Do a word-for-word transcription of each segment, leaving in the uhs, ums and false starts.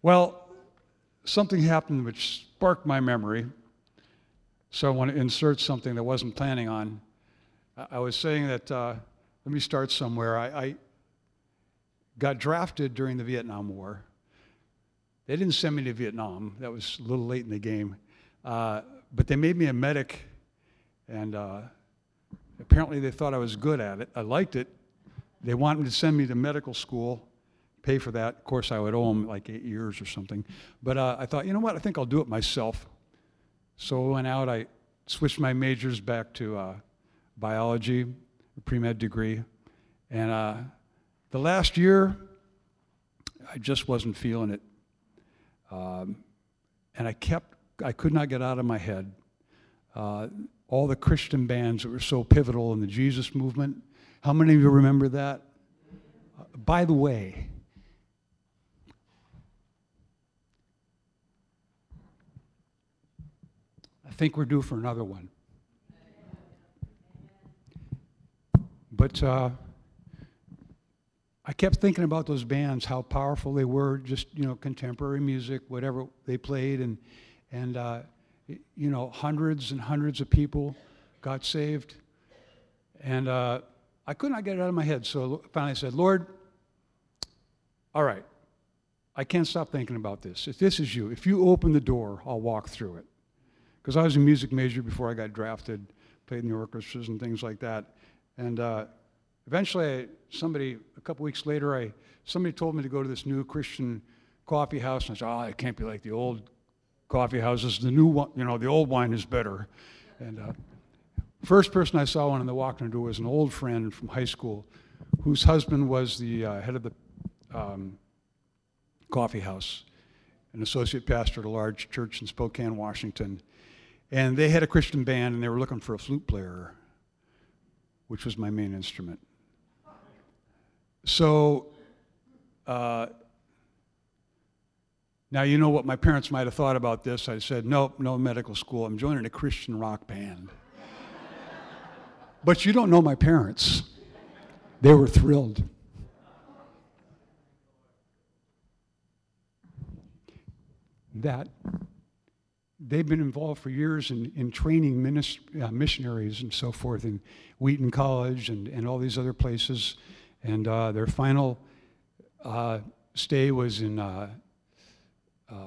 Well, something happened which sparked my memory, so I want to insert something that I wasn't planning on. I, I was saying that, uh, let me start somewhere. I, I got drafted during the Vietnam War. They didn't send me to Vietnam. That was a little late in the game. Uh, but they made me a medic, and uh, apparently they thought I was good at it. I liked it. They wanted me to send me to medical school, pay for that. Of course, I would owe them like eight years or something. But uh, I thought, you know what, I think I'll do it myself. So I went out, I switched my majors back to uh, biology, a pre-med degree. And uh, the last year, I just wasn't feeling it. Um, and I kept, I could not get out of my head uh, all the Christian bands that were so pivotal in the Jesus movement. How many of you remember that? Uh, by the way, I think we're due for another one. But uh, I kept thinking about those bands, how powerful they were, just, you know, contemporary music, whatever they played, and, and uh, you know, hundreds and hundreds of people got saved. And uh, I could not get it out of my head, so finally I said, Lord, all right, I can't stop thinking about this. If this is you, if you open the door, I'll walk through it. Because I was a music major before I got drafted, played in the orchestras and things like that. And uh, eventually, I, somebody, a couple weeks later, I somebody told me to go to this new Christian coffee house, and I said, oh, it can't be like the old coffee houses. The new one, you know, the old wine is better. And uh, first person I saw when I walked in the door was an old friend from high school, whose husband was the uh, head of the um, coffee house, an associate pastor at a large church in Spokane, Washington. And they had a Christian band, and they were looking for a flute player, which was my main instrument. So uh, now you know what my parents might have thought about this. I said, nope, no medical school. I'm joining a Christian rock band. But you don't know my parents. They were thrilled. That they've been involved for years in, in training minist- uh, missionaries and so forth in Wheaton College and, and all these other places. And uh, their final uh, stay was in uh, uh,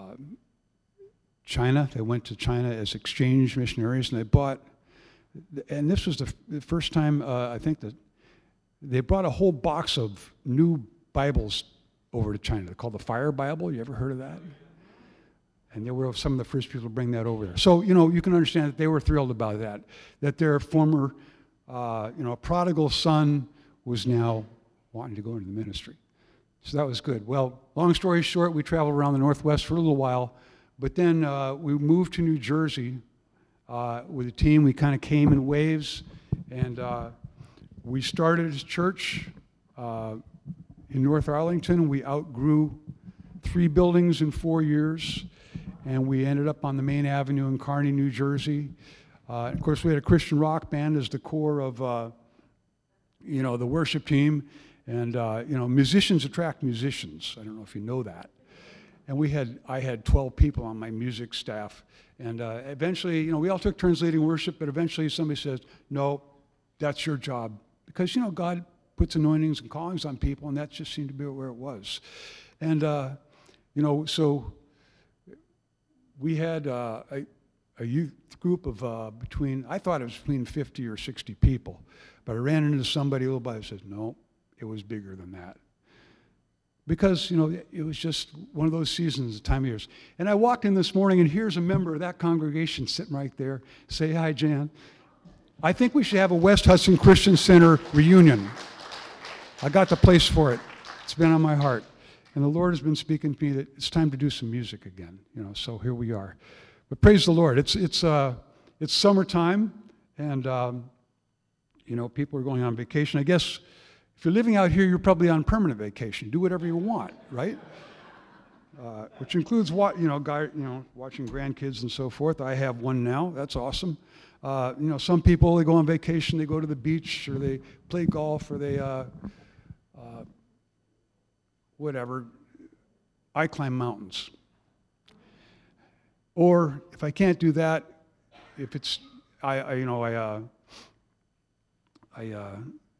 China. They went to China as exchange missionaries, and they bought, and this was the, f- the first time, uh, I think, that they brought a whole box of new Bibles over to China. They're called the Fire Bible. You ever heard of that? And they were some of the first people to bring that over there. So, you know, you can understand that they were thrilled about that, that their former, uh, you know, prodigal son was now wanting to go into the ministry. So that was good. Well, long story short, we traveled around the Northwest for a little while, but then uh, we moved to New Jersey uh, with a team. We kind of came in waves, and uh, we started a church uh, in North Arlington. We outgrew three buildings in four years. And we ended up on the main avenue in Kearney, New Jersey. Uh, of course, we had a Christian rock band as the core of, uh, you know, the worship team. And, uh, you know, musicians attract musicians. I don't know if you know that. And we had, I had twelve people on my music staff. And uh, eventually, you know, we all took turns leading worship, but eventually somebody says, no, that's your job. Because, you know, God puts anointings and callings on people, and that just seemed to be where it was. And, uh, you know, so we had uh, a, a youth group of uh, between, I thought it was between fifty or sixty people, but I ran into somebody a little bit and said, no, it was bigger than that. Because, you know, it was just one of those seasons, the time of years. And I walked in this morning, and here's a member of that congregation sitting right there. Say hi, Jan. I think we should have a West Hudson Christian Center reunion. I got the place for it. It's been on my heart. And the Lord has been speaking to me that it's time to do some music again, you know, so here we are. But praise the Lord. It's it's uh, it's summertime, and, um, you know, people are going on vacation. I guess if you're living out here, you're probably on permanent vacation. Do whatever you want, right? Uh, which includes, wa- you know, guy, you know, watching grandkids and so forth. I have one now. That's awesome. Uh, you know, some people, they go on vacation, they go to the beach, or they play golf, or they... Uh, uh, whatever. I climb mountains. Or if I can't do that, if it's, I, I you know, I, uh, I uh,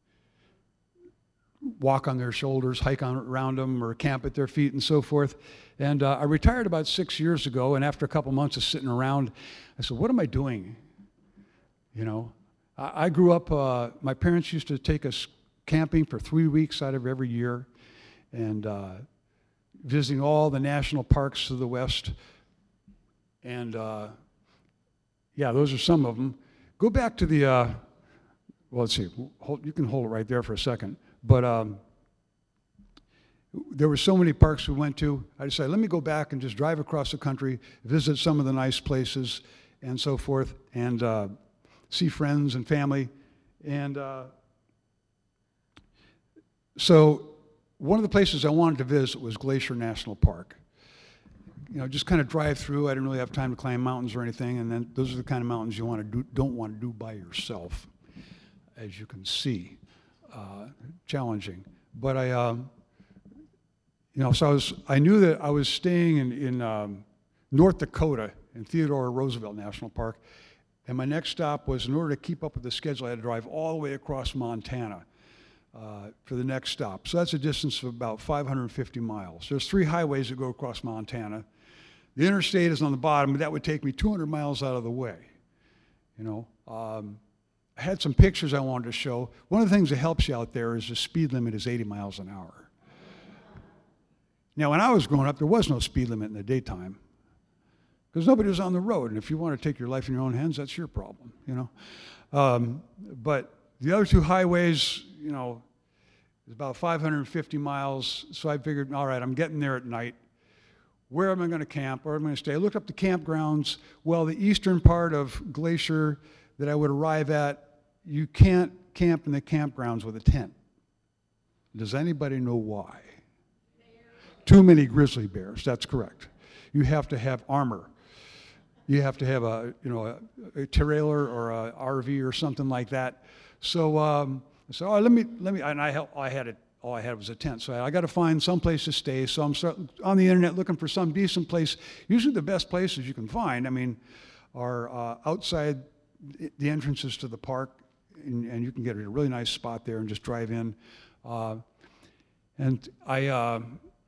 walk on their shoulders, hike on around them, or camp at their feet and so forth. And uh, I retired about six years ago, and after a couple months of sitting around, I said, what am I doing? You know, I, I grew up, uh, my parents used to take us camping for three weeks out of every year, and uh, visiting all the national parks to the west. And uh, yeah, those are some of them. Go back to the, uh, well, let's see, hold, you can hold it right there for a second. But um, there were so many parks we went to, I decided, let me go back and just drive across the country, visit some of the nice places and so forth, and uh, see friends and family. And uh, so one of the places I wanted to visit was Glacier National Park. You know, just kind of drive through. I didn't really have time to climb mountains or anything, and then those are the kind of mountains you want to do, don't want to do by yourself, as you can see. Uh, challenging. But I, um, you know, so I was, I knew that I was staying in, in um, North Dakota in Theodore Roosevelt National Park, and my next stop was, in order to keep up with the schedule, I had to drive all the way across Montana uh, for the next stop. So that's a distance of about five hundred fifty miles. There's three highways that go across Montana. The interstate is on the bottom, but that would take me two hundred miles out of the way, you know. Um, I had some pictures I wanted to show. One of the things that helps you out there is the speed limit is eighty miles an hour. Now, when I was growing up, there was no speed limit in the daytime because nobody was on the road. And if you want to take your life in your own hands, that's your problem, you know. Um, but the other two highways, you know, is about five hundred fifty miles. So I figured, all right, I'm getting there at night. Where am I going to camp? Where am I going to stay? I looked up the campgrounds. Well, the eastern part of Glacier that I would arrive at, you can't camp in the campgrounds with a tent. Does anybody know why? Too many grizzly bears, that's correct. You have to have armor. You have to have a, you know, a, a trailer or a R V or something like that. So, um, so oh, let me, let me, and I, help, I had it, all I had was a tent. So I, I got to find some place to stay. So I'm start, on the internet looking for some decent place. Usually the best places you can find, I mean, are uh, outside the entrances to the park. And, and you can get a really nice spot there and just drive in. Uh, and I, uh,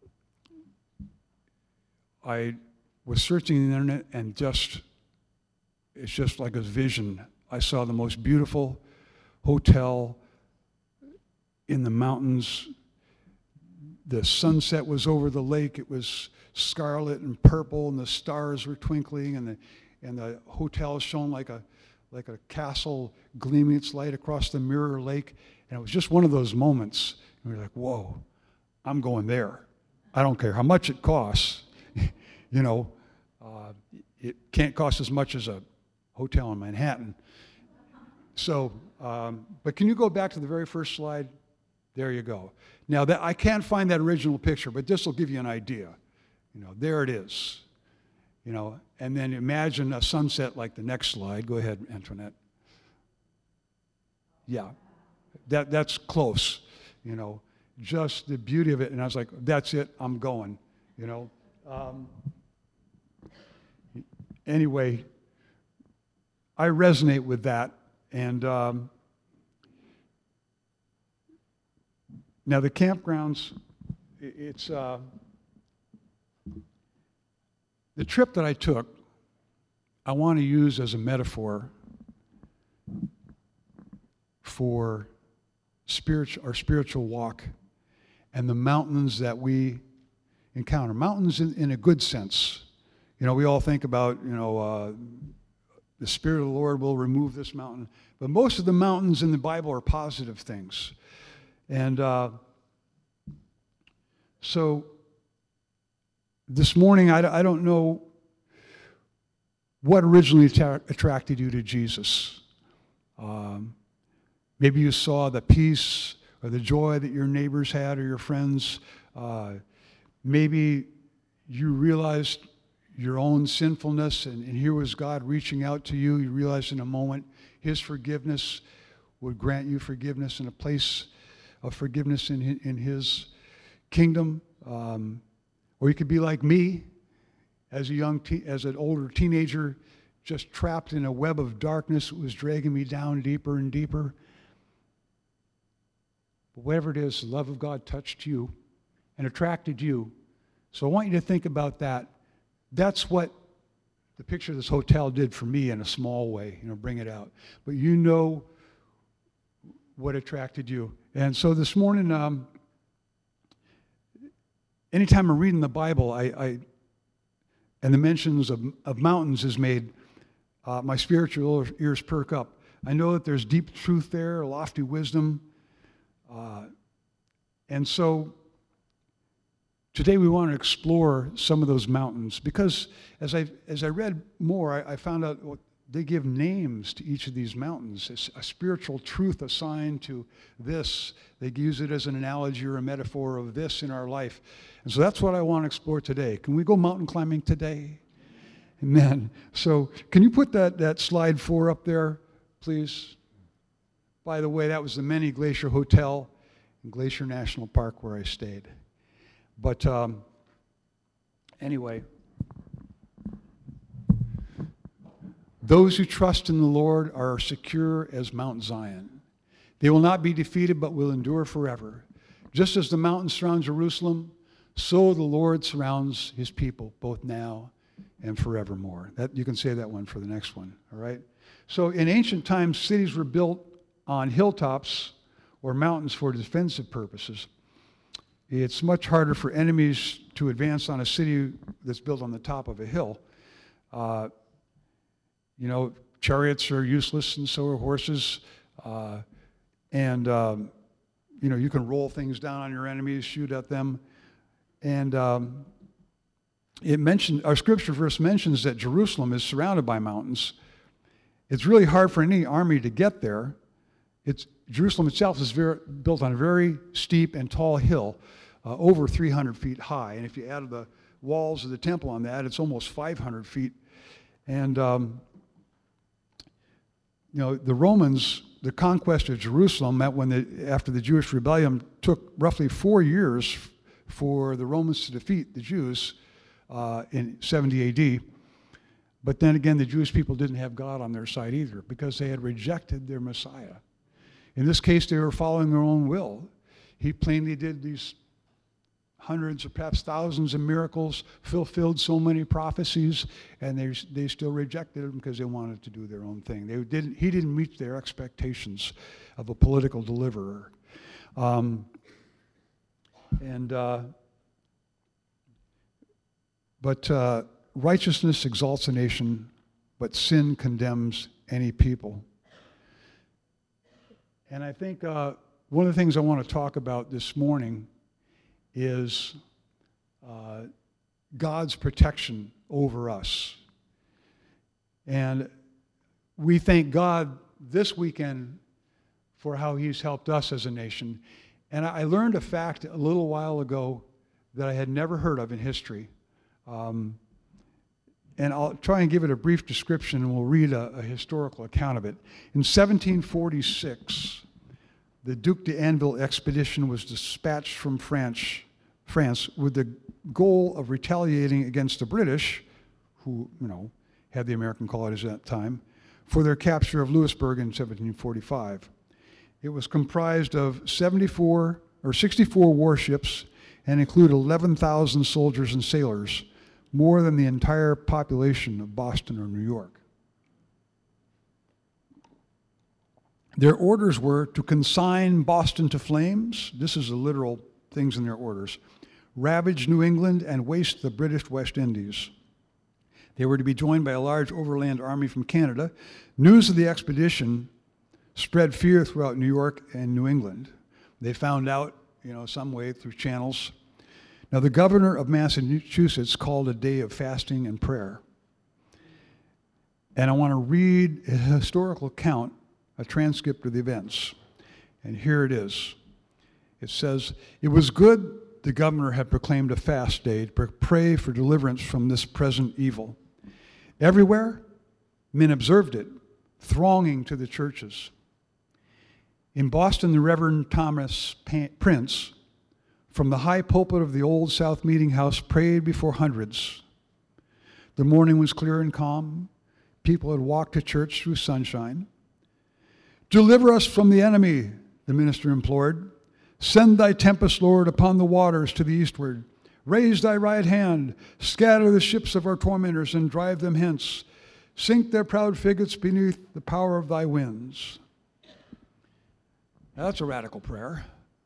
I was searching the internet, and just, it's just like a vision. I saw the most beautiful hotel in the mountains. The sunset was over the lake. It was scarlet and purple, and the stars were twinkling, and the, and the hotel shone like a like a castle gleaming its light across the mirror lake. And it was just one of those moments. And we were like, whoa, I'm going there. I don't care how much it costs. You know, uh, it can't cost as much as a hotel in Manhattan. So, um, but can you go back to the very first slide? There you go. Now, that, I can't find that original picture, but this will give you an idea. You know, there it is. You know, and then imagine a sunset like the next slide. Go ahead, Antoinette. Yeah, that, that's close, you know, just the beauty of it. And I was like, that's it, I'm going, you know. Um, anyway, I resonate with that. And um, now the campgrounds, it's, uh, the trip that I took, I want to use as a metaphor for spiritual, our spiritual walk and the mountains that we encounter. Mountains in, in a good sense. You know, we all think about, you know, uh, the Spirit of the Lord will remove this mountain. But most of the mountains in the Bible are positive things. And uh, so this morning, I, I don't know what originally attra- attracted you to Jesus. Um, maybe you saw the peace or the joy that your neighbors had or your friends. Uh, maybe you realized your own sinfulness, and, and here was God reaching out to you. You realized in a moment His forgiveness would grant you forgiveness and a place of forgiveness in, in His kingdom. Um, Or you could be like me, as a young, te- as an older teenager, just trapped in a web of darkness that was dragging me down deeper and deeper. But whatever it is, the love of God touched you and attracted you. So I want you to think about that. That's what the picture of this hotel did for me in a small way, you know, bring it out. But you know what attracted you. And so this morning, um, anytime I'm reading the Bible, I, I and the mentions of, of mountains is made, uh, my spiritual ears perk up. I know that there's deep truth there, lofty wisdom. Uh, and so today we want to explore some of those mountains because as I as I read more, I, I found out well, they give names to each of these mountains. It's a spiritual truth assigned to this. They use it as an analogy or a metaphor of this in our life. And so that's what I want to explore today. Can we go mountain climbing today? Amen. So can you put that, that slide four up there, please? By the way, that was the Many Glacier Hotel in Glacier National Park where I stayed. But um, anyway, those who trust in the Lord are secure as Mount Zion. They will not be defeated, but will endure forever. Just as the mountain surrounds Jerusalem, so the Lord surrounds his people, both now and forevermore. That, you can say that one for the next one, all right? So in ancient times, cities were built on hilltops or mountains for defensive purposes. It's much harder for enemies to advance on a city that's built on the top of a hill. Uh, you know, chariots are useless and so are horses. Uh, and, um, you know, you can roll things down on your enemies, shoot at them. And um, it mentioned, our scripture verse mentions that Jerusalem is surrounded by mountains. It's really hard for any army to get there. It's, Jerusalem itself is very, built on a very steep and tall hill, uh, over three hundred feet high. And if you add the walls of the temple on that, it's almost five hundred feet. And, um, you know, the Romans, the conquest of Jerusalem, met when the, after the Jewish rebellion took roughly four years for the Romans to defeat the Jews uh, in seventy A D. But then again, the Jewish people didn't have God on their side either because they had rejected their Messiah. In this case, they were following their own will. He plainly did these hundreds or perhaps thousands of miracles, fulfilled so many prophecies, and they they still rejected him because they wanted to do their own thing. They didn't. He didn't meet their expectations of a political deliverer. Um, and uh, but uh, righteousness exalts a nation, but sin condemns any people. And I think uh, one of the things I want to talk about this morning is uh, God's protection over us. And we thank God this weekend for how he's helped us as a nation. And I learned a fact a little while ago that I had never heard of in history. Um, and I'll try and give it a brief description, and we'll read a, a historical account of it. In seventeen forty-six, the Duc d'Anville expedition was dispatched from France, France with the goal of retaliating against the British, who, you know, had the American colonies at that time, for their capture of Louisbourg in seventeen forty-five. It was comprised of seventy-four or sixty-four warships and included eleven thousand soldiers and sailors, more than the entire population of Boston or New York. Their orders were to consign Boston to flames. This is the literal things in their orders. Ravage New England and waste the British West Indies. They were to be joined by a large overland army from Canada. News of the expedition spread fear throughout New York and New England. They found out, you know, some way through channels. Now, the governor of Massachusetts called a day of fasting and prayer. And I want to read a historical account, a transcript of the events. And here it is. It says, "It was good the governor had proclaimed a fast day to pray for deliverance from this present evil. Everywhere, men observed it, thronging to the churches. In Boston, the Reverend Thomas Prince, from the high pulpit of the Old South Meeting House, prayed before hundreds. The morning was clear and calm. People had walked to church through sunshine. Deliver us from the enemy, the minister implored. Send thy tempest, Lord, upon the waters to the eastward. Raise thy right hand, scatter the ships of our tormentors, and drive them hence. Sink their proud frigates beneath the power of thy winds. Now, that's a radical prayer.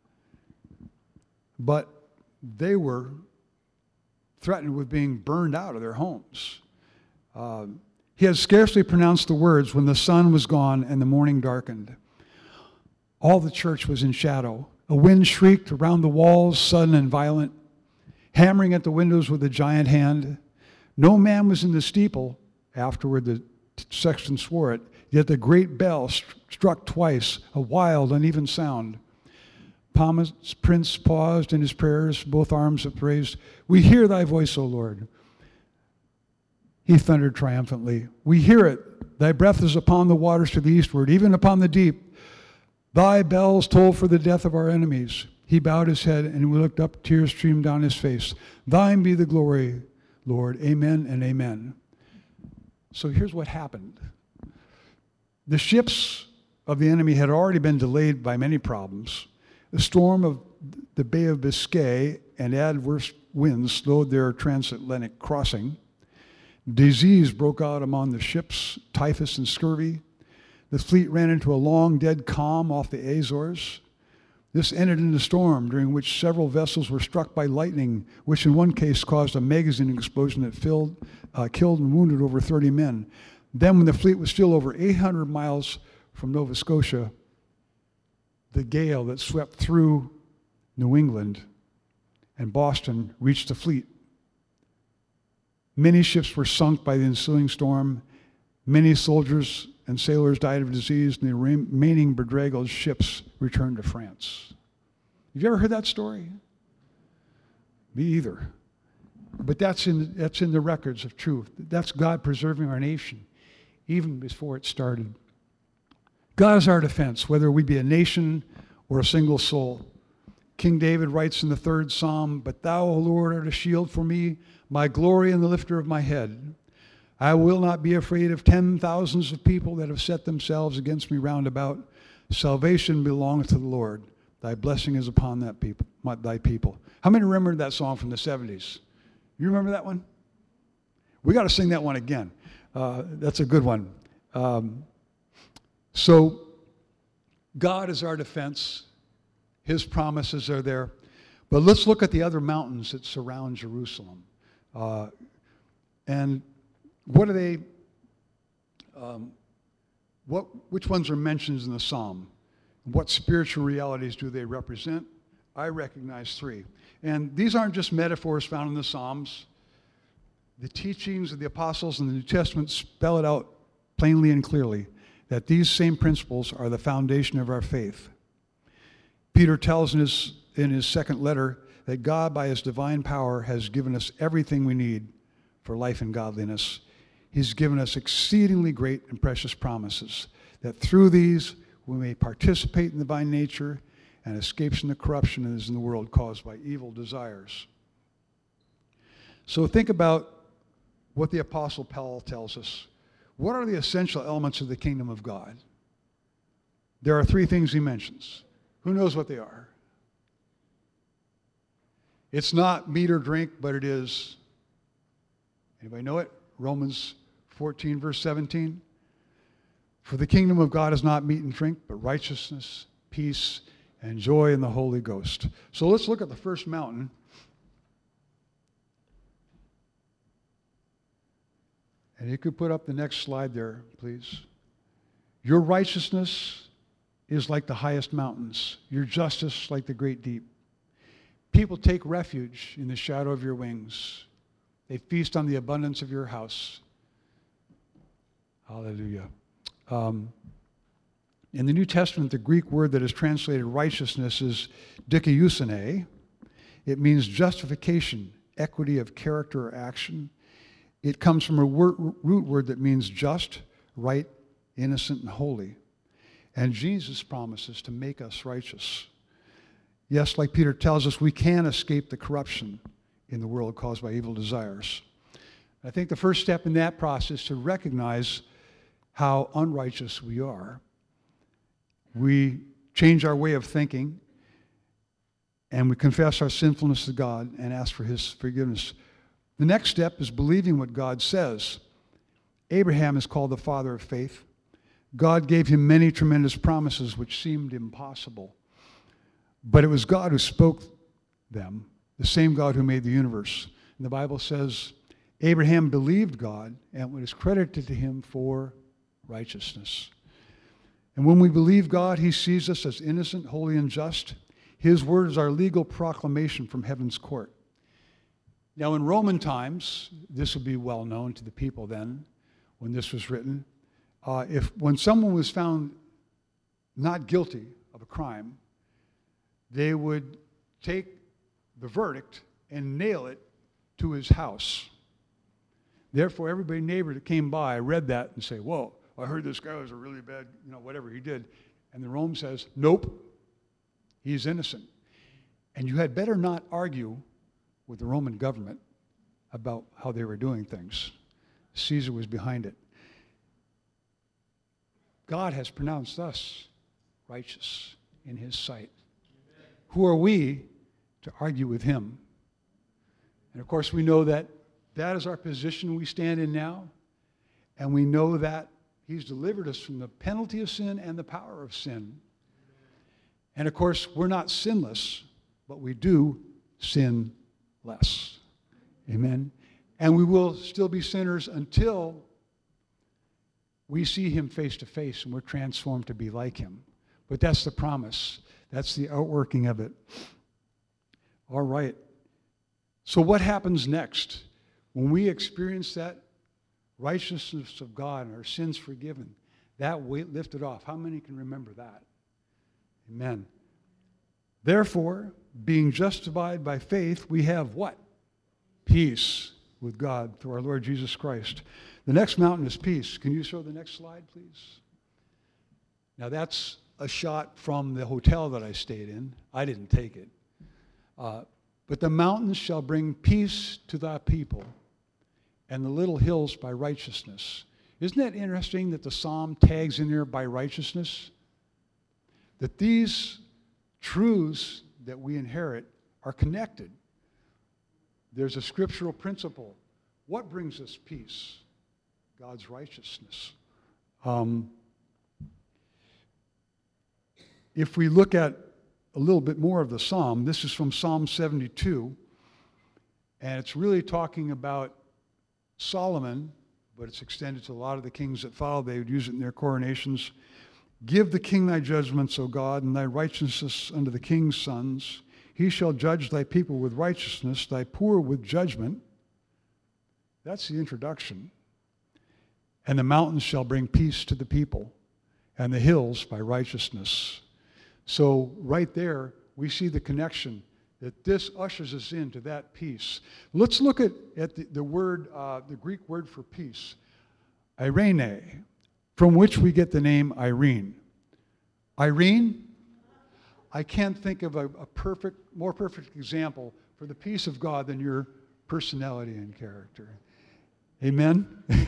But they were threatened with being burned out of their homes. Uh, he had scarcely pronounced the words when the sun was gone and the morning darkened. All the church was in shadow. A wind shrieked around the walls, sudden and violent, hammering at the windows with a giant hand. No man was in the steeple. Afterward, the sexton swore it. Yet the great bell st- struck twice, a wild, uneven sound. Palmist's prince paused in his prayers, both arms upraised. We hear thy voice, O Lord. He thundered triumphantly. We hear it. Thy breath is upon the waters to the eastward, even upon the deep. Thy bells toll for the death of our enemies. He bowed his head, and we looked up, tears streamed down his face. Thine be the glory, Lord. Amen and amen. So here's what happened. The ships of the enemy had already been delayed by many problems. The storm of the Bay of Biscay and adverse winds slowed their transatlantic crossing. Disease broke out among the ships, typhus and scurvy. The fleet ran into a long, dead calm off the Azores. This ended in a storm during which several vessels were struck by lightning, which in one case caused a magazine explosion that filled, uh, killed and wounded over thirty men. Then, when the fleet was still over eight hundred miles from Nova Scotia, the gale that swept through New England and Boston reached the fleet. Many ships were sunk by the ensuing storm. Many soldiers and sailors died of disease, and the remaining bedraggled ships returned to France. Have you ever heard that story? Me either. But that's in, that's in the records of truth. That's God preserving our nation, even before it started. God is our defense, whether we be a nation or a single soul. King David writes in the third Psalm, But thou, O Lord, art a shield for me, my glory and the lifter of my head. I will not be afraid of ten thousands of people that have set themselves against me round about. Salvation belongs to the Lord. Thy blessing is upon that people, my, thy people. How many remember that song from the seventies? You remember that one? We got to sing that one again. Uh, that's a good one. Um, so, God is our defense. His promises are there. But let's look at the other mountains that surround Jerusalem. Uh, and what are they, um, what, which ones are mentioned in the psalm? What spiritual realities do they represent? I recognize three. And these aren't just metaphors found in the Psalms. The teachings of the apostles in the New Testament spell it out plainly and clearly that these same principles are the foundation of our faith. Peter tells in his, in his second letter that God, by his divine power, has given us everything we need for life and godliness. He's given us exceedingly great and precious promises, that through these we may participate in the divine nature and escape from the corruption that is in the world caused by evil desires. So think about what the Apostle Paul tells us. What are the essential elements of the kingdom of God? There are three things he mentions. Who knows what they are? It's not meat or drink, but it is, anybody know it? Romans fourteen, verse seventeen. For the kingdom of God is not meat and drink, but righteousness, peace, and joy in the Holy Ghost. So let's look at the first mountain. And you could put up the next slide there, please. Your righteousness is like the highest mountains, your justice like the great deep. People take refuge in the shadow of your wings. They feast on the abundance of your house. Hallelujah. Um, in the New Testament, the Greek word that is translated righteousness is dikaiosune. It means justification, equity of character or action. It comes from a word, root word that means just, right, innocent, and holy. And Jesus promises to make us righteous. Yes, like Peter tells us, we can escape the corruption in the world caused by evil desires. I think the first step in that process is to recognize how unrighteous we are. We change our way of thinking, and we confess our sinfulness to God and ask for his forgiveness. The next step is believing what God says. Abraham is called the father of faith. God gave him many tremendous promises which seemed impossible. But it was God who spoke them, the same God who made the universe. And the Bible says, Abraham believed God, and it was credited to him for righteousness. And when we believe God, he sees us as innocent, holy, and just. His word is our legal proclamation from heaven's court. Now, in Roman times, this would be well known to the people then, when this was written. Uh, if when someone was found not guilty of a crime, they would take the verdict and nail it to his house. Therefore, everybody neighbor that came by read that and say, whoa, I heard this guy was a really bad, you know, whatever he did. And the Rome says, nope, he's innocent. And you had better not argue with the Roman government about how they were doing things. Caesar was behind it. God has pronounced us righteous in his sight. Amen. Who are we to argue with him? And of course, we know that that is our position we stand in now. And we know that he's delivered us from the penalty of sin and the power of sin. And of course, we're not sinless, but we do sin less. Amen. And we will still be sinners until we see him face to face and we're transformed to be like him. But that's the promise. That's the outworking of it. All right. So what happens next? When we experience that righteousness of God and our sins forgiven, that weight lifted off. How many can remember that? Amen. Therefore, being justified by faith, we have what? Peace with God through our Lord Jesus Christ. The next mountain is peace. Can you show the next slide, please? Now, that's a shot from the hotel that I stayed in. I didn't take it. Uh, but the mountains shall bring peace to thy people, and the little hills by righteousness. Isn't that interesting that the psalm tags in there by righteousness? That these truths that we inherit are connected. There's a scriptural principle. What brings us peace? God's righteousness. Um, if we look at a little bit more of the psalm, this is from Psalm seventy-two, and it's really talking about Solomon, but it's extended to a lot of the kings that followed. They would use it in their coronations. Give the king thy judgments, O God, and thy righteousness unto the king's sons. He shall judge thy people with righteousness, thy poor with judgment. That's the introduction. And the mountains shall bring peace to the people, and the hills by righteousness. So right there, we see the connection that this ushers us into that peace. Let's look at, at the, the word, uh, the Greek word for peace, Irene, from which we get the name Irene. Irene, I can't think of a, a perfect, more perfect example for the peace of God than your personality and character. Amen?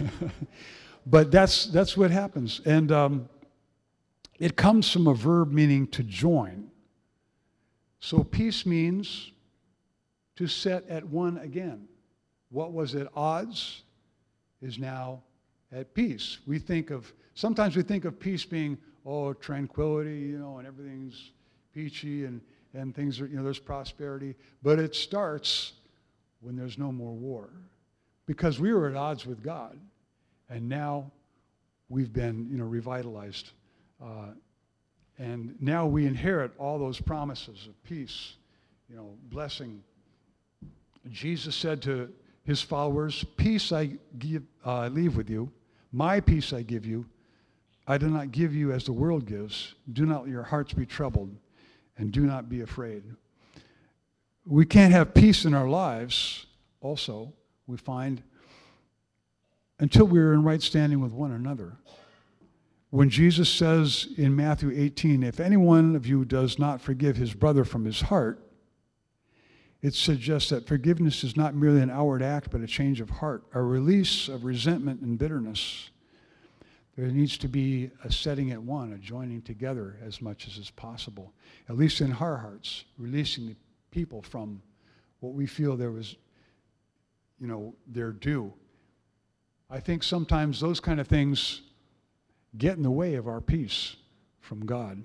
But that's, that's what happens. And um, it comes from a verb meaning to join. So peace means to set at one again. What was at odds is now at peace. We think of, sometimes we think of peace being, oh, tranquility, you know, and everything's peachy and, and things are, you know, there's prosperity. But it starts when there's no more war. Because we were at odds with God. And now we've been, you know, revitalized. Uh, and now we inherit all those promises of peace, you know, blessing. Jesus said to his followers, peace I give, uh, I leave with you. My peace I give you. I do not give you as the world gives. Do not let your hearts be troubled, and do not be afraid. We can't have peace in our lives, also, we find, until we're in right standing with one another. When Jesus says in Matthew eighteen, if any one of you does not forgive his brother from his heart, it suggests that forgiveness is not merely an outward act, but a change of heart, a release of resentment and bitterness. There needs to be a setting at one, a joining together as much as is possible, at least in our hearts, releasing the people from what we feel there was, you know, their due. I think sometimes those kind of things get in the way of our peace from God.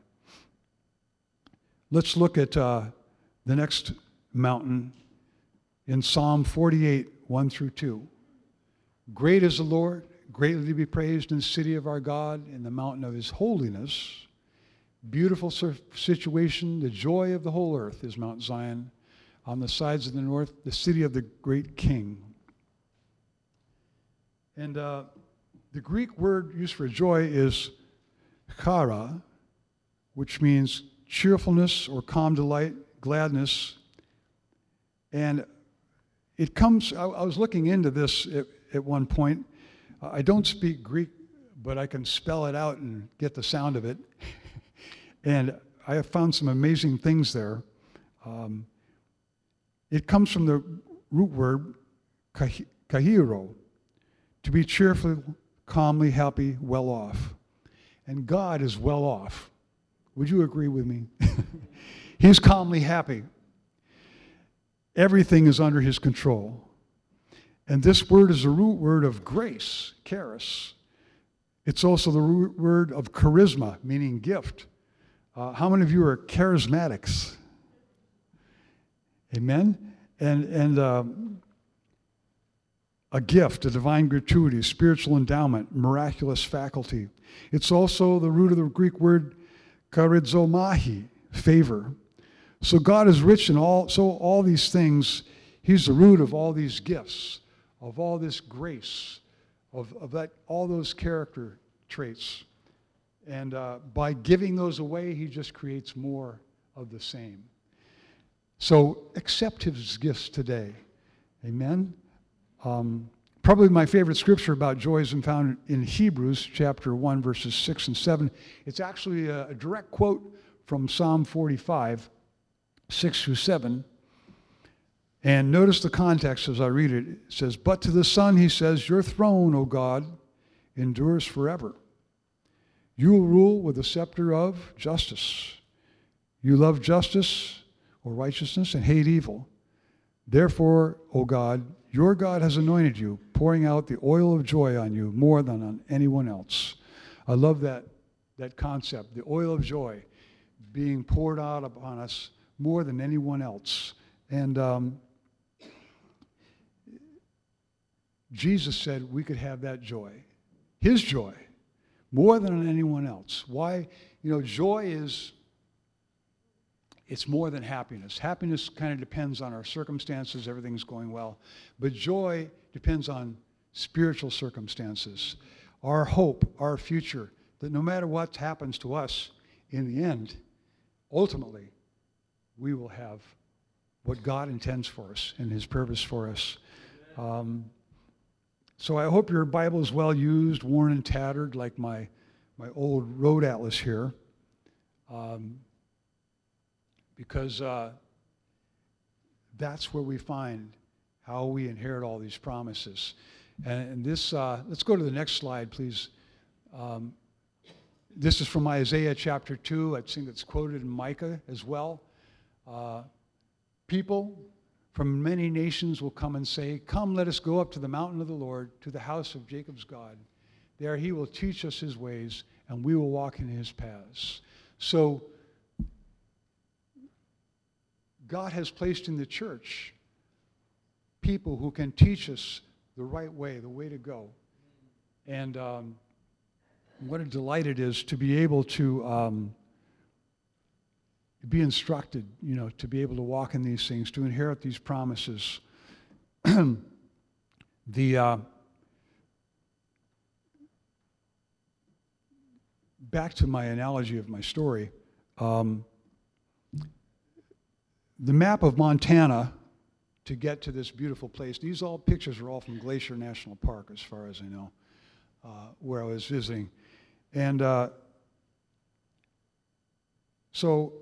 Let's look at uh, the next mountain in Psalm forty-eight, one through two. Great is the Lord, greatly to be praised in the city of our God, in the mountain of his holiness. Beautiful situation, the joy of the whole earth is Mount Zion. On the sides of the north, the city of the great king. And uh, the Greek word used for joy is chara, which means cheerfulness or calm delight, gladness. And it comes, I, I was looking into this at, at one point. I don't speak Greek, but I can spell it out and get the sound of it. And I have found some amazing things there. Um, it comes from the root word kahiro, to be cheerful, calmly, happy, well off. And God is well off. Would you agree with me? He's calmly happy. Everything is under his control. And this word is the root word of grace, charis. It's also the root word of charisma, meaning gift. Uh, how many of you are charismatics? Amen? And, and um, a gift, a divine gratuity, spiritual endowment, miraculous faculty. It's also the root of the Greek word charizomai, favor. So God is rich in all, so all these things, he's the root of all these gifts, of all this grace, of, of that, all those character traits. And uh, by giving those away, he just creates more of the same. So accept his gifts today. Amen? Um, probably my favorite scripture about joy is found in Hebrews chapter one, verses six and seven. It's actually a, a direct quote from Psalm forty-five, six through seven. And notice the context as I read it. It says, but to the Son he says, your throne, O God, endures forever. You will rule with the scepter of justice. You love justice or righteousness and hate evil. Therefore, O God, your God has anointed you, pouring out the oil of joy on you more than on anyone else. I love that, that concept, the oil of joy being poured out upon us more than anyone else. And um, Jesus said we could have that joy, his joy, more than on anyone else. Why? You know, joy is, it's more than happiness. Happiness kind of depends on our circumstances, everything's going well. But joy depends on spiritual circumstances, our hope, our future, that no matter what happens to us, in the end, ultimately, we will have what God intends for us and his purpose for us. Um, so I hope your Bible is well used, worn and tattered, like my, my old road atlas here. Um, because uh, that's where we find how we inherit all these promises. And, and this, uh, let's go to the next slide, please. Um, this is from Isaiah chapter two. I think it's quoted in Micah as well. Uh, people from many nations will come and say, come, let us go up to the mountain of the Lord, to the house of Jacob's God. There he will teach us his ways, and we will walk in his paths. So God has placed in the church people who can teach us the right way, the way to go. And um, what a delight it is to be able to um, be instructed, you know, to be able to walk in these things, to inherit these promises. the uh, back to my analogy of my story. Um, the map of Montana to get to this beautiful place. These all pictures are all from Glacier National Park, as far as I know, uh, where I was visiting. And uh, so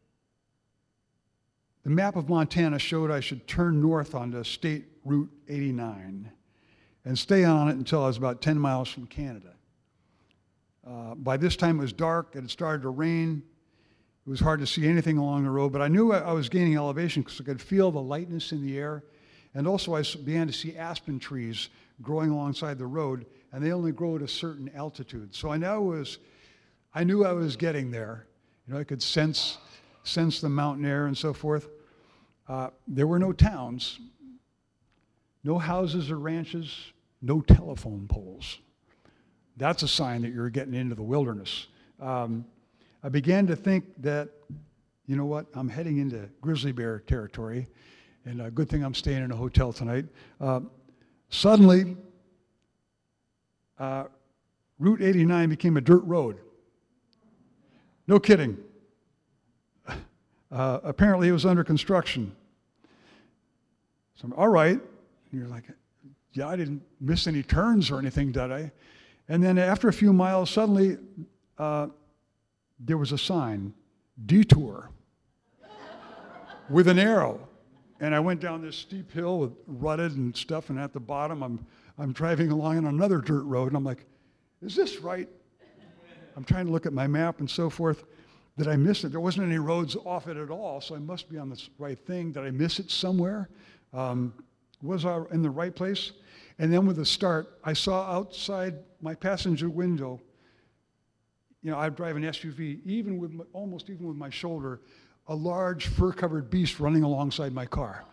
the map of Montana showed I should turn north onto State Route eighty-nine and stay on it until I was about ten miles from Canada. Uh, by this time it was dark, it had started to rain. It was hard to see anything along the road, but I knew I, I was gaining elevation because I could feel the lightness in the air. And also I began to see aspen trees growing alongside the road, and they only grow at a certain altitude. So I now was, I knew I was getting there. You know, I could sense, sense the mountain air and so forth. Uh, there were no towns, no houses or ranches, no telephone poles. That's a sign that you're getting into the wilderness. Um, I began to think that, you know what, I'm heading into grizzly bear territory, and a good thing I'm staying in a hotel tonight. Uh, suddenly, uh, Route eighty-nine became a dirt road. No kidding. Uh, apparently it was under construction. So I'm, all right. And you're like, yeah, I didn't miss any turns or anything, did I? And then after a few miles, suddenly uh, there was a sign, detour, with an arrow. And I went down this steep hill with rutted and stuff, and at the bottom I'm, I'm driving along on another dirt road, and I'm like, is this right? I'm trying to look at my map and so forth. Did I miss it? There wasn't any roads off it at all, so I must be on the right thing. Did I miss it somewhere? Um, was I in the right place? And then with the start, I saw outside my passenger window, you know, I drive an S U V, even with my, almost even with my shoulder, a large fur-covered beast running alongside my car.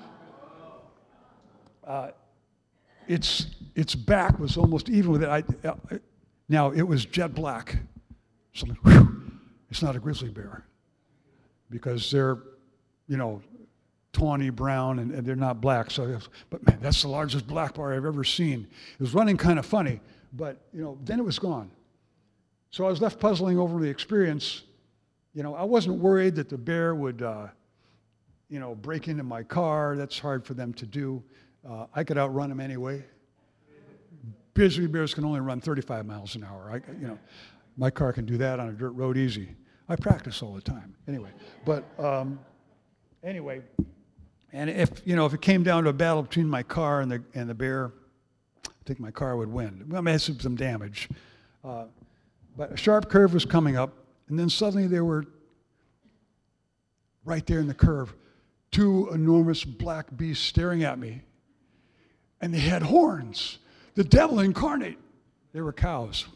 Uh, its, its back was almost even with it. I, I, now, it was jet black. So, whew, it's not a grizzly bear because they're, you know, tawny brown and, and they're not black. So, was, but man, that's the largest black bear I've ever seen. It was running kind of funny, but you know, then it was gone. So I was left puzzling over the experience. You know, I wasn't worried that the bear would, uh, you know, break into my car. That's hard for them to do. Uh, I could outrun them anyway. Grizzly bears can only run thirty-five miles an hour. I, you know, my car can do that on a dirt road easy. I practice all the time. Anyway, but um, anyway, and if you know, if it came down to a battle between my car and the and the bear, I think my car would win. I may have some damage, uh, but a sharp curve was coming up, and then suddenly there were right there in the curve, two enormous black beasts staring at me, and they had horns. The devil incarnate. They were cows.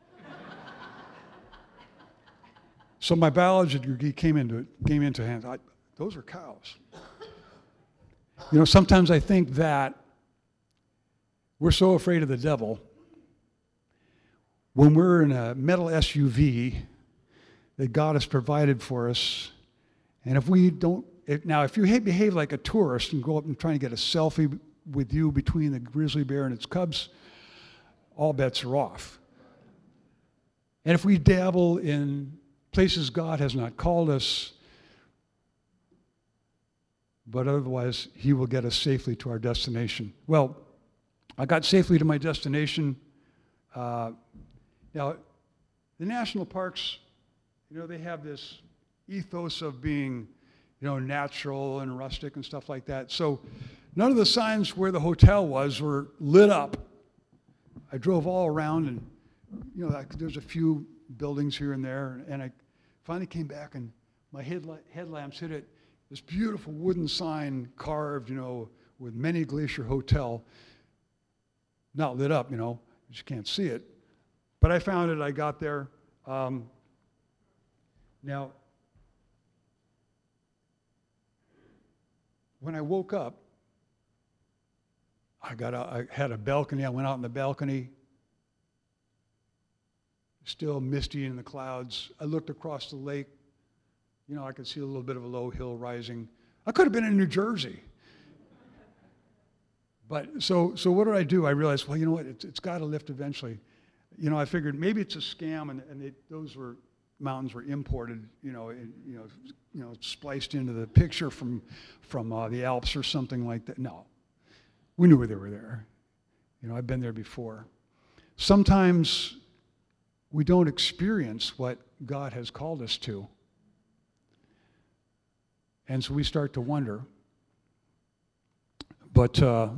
So my biology degree came into it, came into hands. I, those are cows. You know, sometimes I think that we're so afraid of the devil when we're in a metal S U V that God has provided for us, and if we don't, if, now if you behave like a tourist and go up and try to get a selfie with you between the grizzly bear and its cubs, all bets are off. And if we dabble in places God has not called us, but otherwise he will get us safely to our destination. Well, I got safely to my destination. Uh, now, the national parks, you know, they have this ethos of being, you know, natural and rustic and stuff like that. So none of the signs where the hotel was were lit up. I drove all around, and you know, there's a few buildings here and there, and I finally came back, and my headlight, headlamps hit it. This beautiful wooden sign carved, you know, with Many Glacier Hotel, not lit up, you know, you can't see it. But I found it. I got there. Um, now, when I woke up, I got out, I had a balcony. I went out in the balcony. Still misty in the clouds. I looked across the lake. You know, I could see a little bit of a low hill rising. I could have been in New Jersey. But so, so what did I do? I realized, well, you know what? It's, it's got to lift eventually. You know, I figured maybe it's a scam, and, and they, those were mountains were imported. You know, it, you know, you know, spliced into the picture from from uh, the Alps or something like that. No. We knew they were there. You know, I've been there before. Sometimes we don't experience what God has called us to. And so we start to wonder. But uh,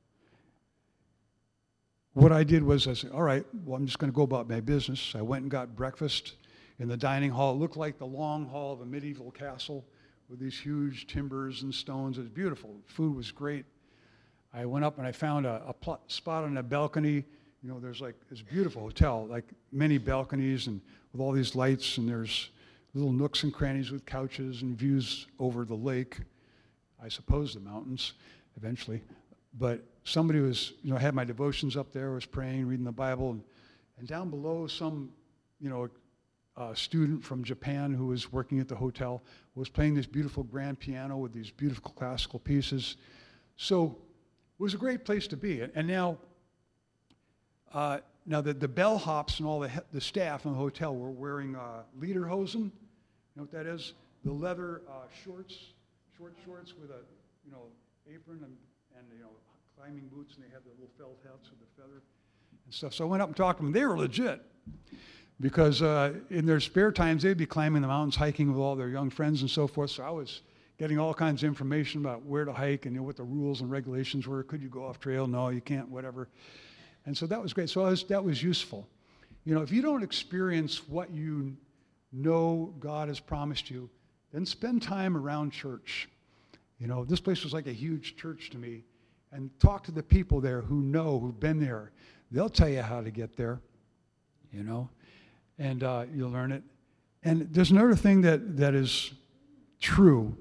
what I did was I said, all right, well, I'm just going to go about my business. I went and got breakfast in the dining hall. It looked like the long hall of a medieval castle with these huge timbers and stones. It was beautiful. Food was great. I went up and I found a, a pl- spot on a balcony. You know, there's like this beautiful hotel, like many balconies and with all these lights, and there's little nooks and crannies with couches and views over the lake, I suppose the mountains eventually. But somebody was, you know, I had my devotions up there, was praying, reading the Bible, and, and down below some, you know, a student from Japan who was working at the hotel was playing this beautiful grand piano with these beautiful classical pieces. So it was a great place to be. And now, uh, now the, the bellhops and all the, the staff in the hotel were wearing uh, lederhosen. You know what that is? The leather uh, shorts, short shorts with a, you know, apron and, and, you know, climbing boots, and they had the little felt hats with the feather and stuff. So I went up and talked to them. They were legit because uh, in their spare times, they'd be climbing the mountains, hiking with all their young friends and so forth. So I was getting all kinds of information about where to hike and, you know, what the rules and regulations were. Could you go off trail? No, you can't, whatever. And so that was great. So I was, that was useful. You know, if you don't experience what you know God has promised you, then spend time around church. You know, this place was like a huge church to me. And talk to the people there who know, who've been there. They'll tell you how to get there, you know, and uh, you'll learn it. And there's another thing that, that is true,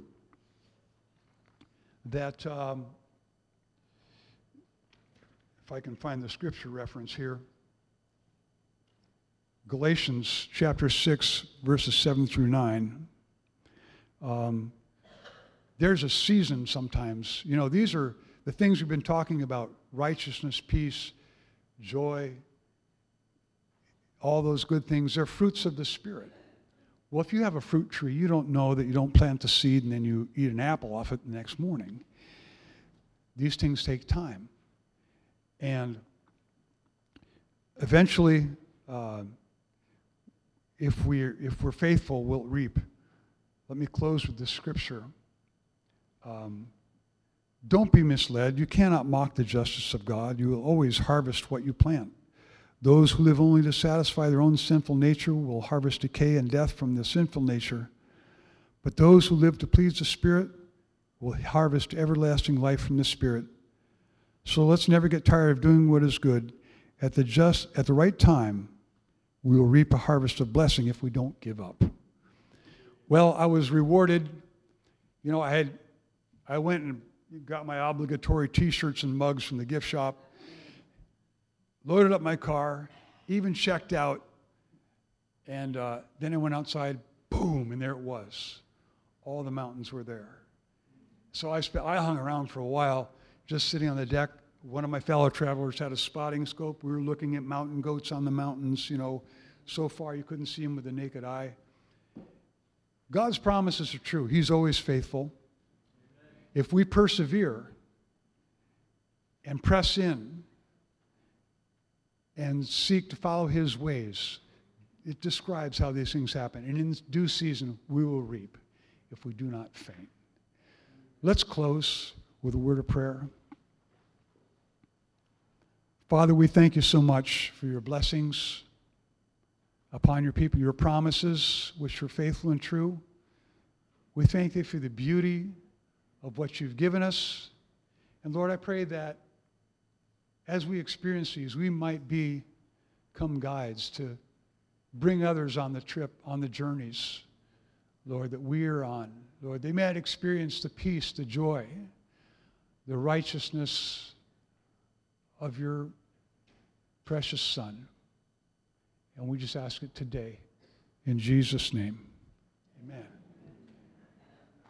that um, if I can find the scripture reference here, Galatians chapter six, verses seven through nine. Um, there's a season sometimes. You know, these are the things we've been talking about: righteousness, peace, joy, all those good things. They're fruits of the Spirit. Well, if you have a fruit tree, you don't know that you don't plant the seed and then you eat an apple off it the next morning. These things take time. And eventually, uh, if we're, if we're faithful, we'll reap. Let me close with this scripture. Um, Don't be misled. You cannot mock the justice of God. You will always harvest what you plant. Those who live only to satisfy their own sinful nature will harvest decay and death from the sinful nature. But those who live to please the Spirit will harvest everlasting life from the Spirit. So let's never get tired of doing what is good. At the just, at the right time, we will reap a harvest of blessing if we don't give up. Well, I was rewarded. You know, I had, I went and got my obligatory T-shirts and mugs from the gift shop, loaded up my car, even checked out, and uh, then I went outside, boom, and there it was. All the mountains were there. So I, sp- I hung around for a while, just sitting on the deck. One of my fellow travelers had a spotting scope. We were looking at mountain goats on the mountains, you know, so far you couldn't see them with the naked eye. God's promises are true. He's always faithful. If we persevere and press in and seek to follow his ways, it describes how these things happen. And in due season, we will reap if we do not faint. Let's close with a word of prayer. Father, we thank you so much for your blessings upon your people, your promises, which are faithful and true. We thank you for the beauty of what you've given us. And Lord, I pray that as we experience these, we might become guides to bring others on the trip, on the journeys, Lord, that we are on. Lord, they might experience the peace, the joy, the righteousness of your precious Son. And we just ask it today in Jesus' name. Amen.